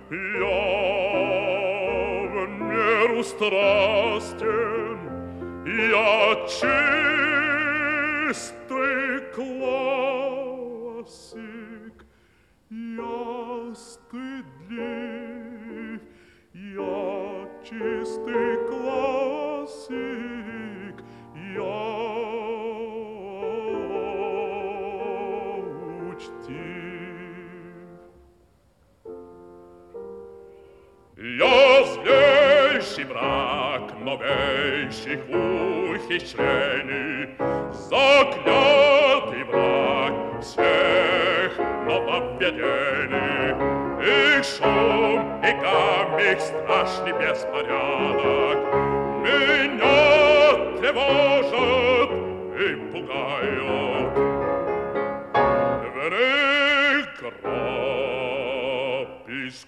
Я в меру страстен, я чистый классик, я стыдлив, я чистый классик, я учтив. Я злейший враг новейших ухищрений, заклятый враг всех нововведений. Их шум, и гам, их страшный беспорядок меня тревожат и пугают. В них гроб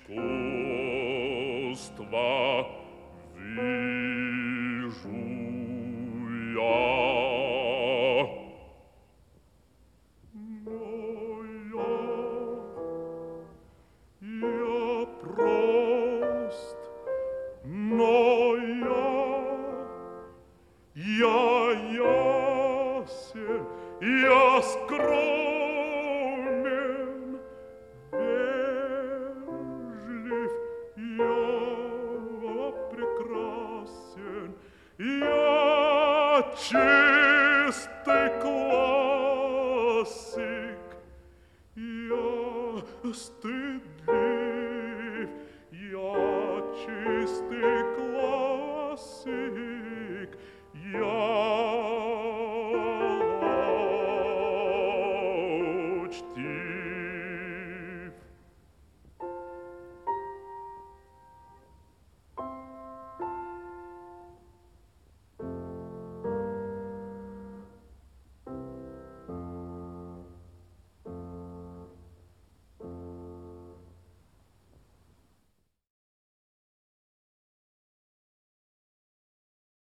искусства вижу я. Я прост, но я ясен, я скромен, вежлив, я прекрасен, я чистый классик, я стыдлив, я чистый классик, я учтив.